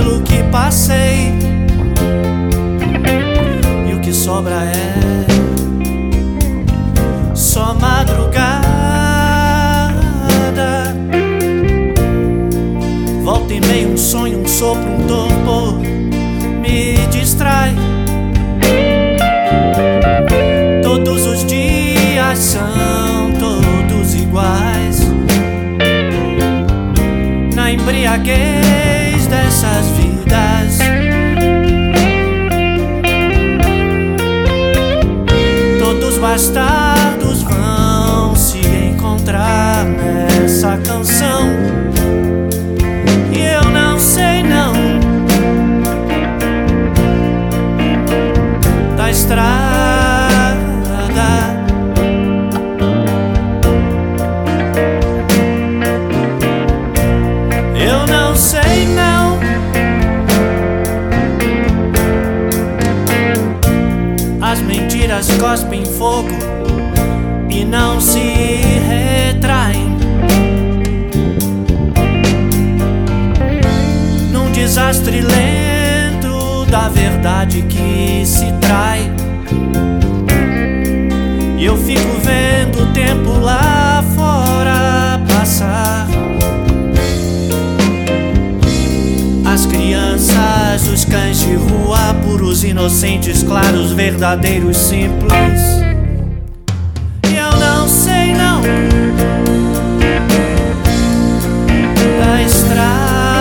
pelo que passei, e o que sobra é só madrugada. Volta e meia um sonho, um sopro, um torpor me distrai. Todos os dias são todos iguais, na embriaguez dessas vidas. Todos bastardos vão se encontrar nessa canção, e eu não sei não da estrada. Eu não sei não as mentiras cospem fogo e não se retraem. Num desastre lento da verdade que se trai, e eu fico vendo o tempo lá fora passar. As crianças, os cães de rua, puros, inocentes, claros, verdadeiros, simples. E eu não sei não da estrada.